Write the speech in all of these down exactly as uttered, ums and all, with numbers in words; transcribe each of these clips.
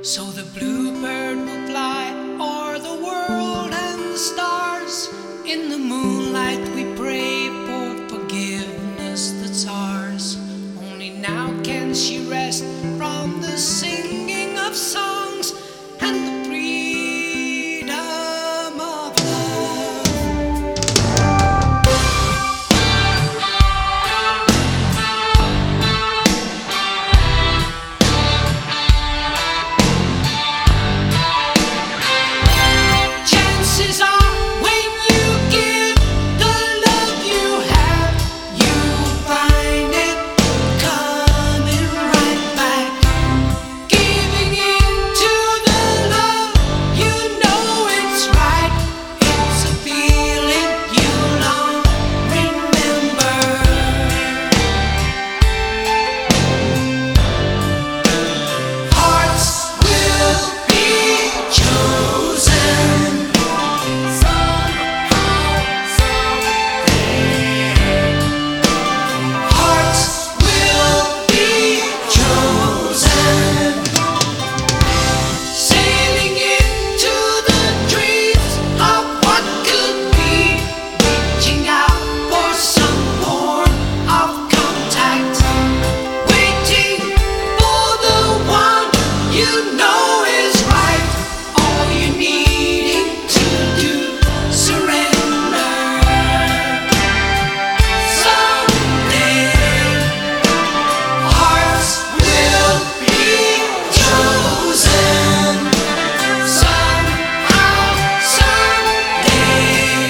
So the bluebird will fly o'er the world and the stars. In the moonlight we pray for forgiveness that's ours. Only now can she rest from the singing of songs and the freedom of love. Chances are when you give the love you have, you find it coming right back. Giving in to the love, you know it's right. It's a feeling you long remember. Hearts will be chosen somehow, someday. Hearts will be chosen, sailing into the dreams of what could be, reaching out for some form of contact, waiting for the one you know is right. All you needing to do, surrender. Someday, hearts will be chosen. Somehow, someday,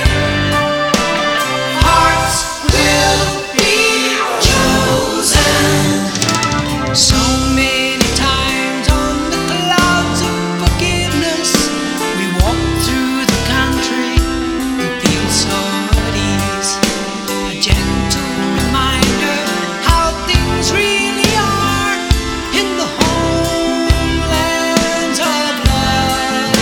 hearts will be chosen. So many times on the clouds of forgiveness, we walk through the country and feel so at ease. A gentle reminder how things really are in the homelands of love.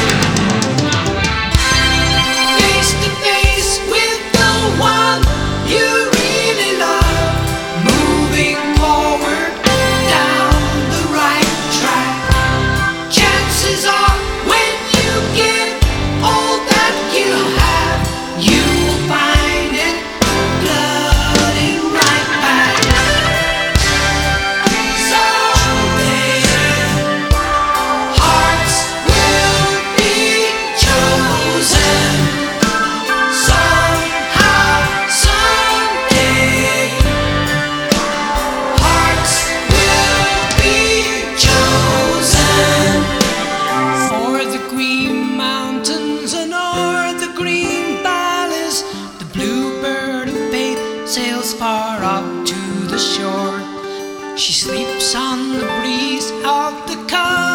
Face to face with the one you really love, moving forward down the right track. Chances are when you give all that you have, you will find it flooding right back. Someday, hearts will be chosen. Somehow, someday, hearts will be chosen. O'er the green mountains and o'er the green valleys, the bluebird of faith sails far out to the shore. She sleeps on the breeze of the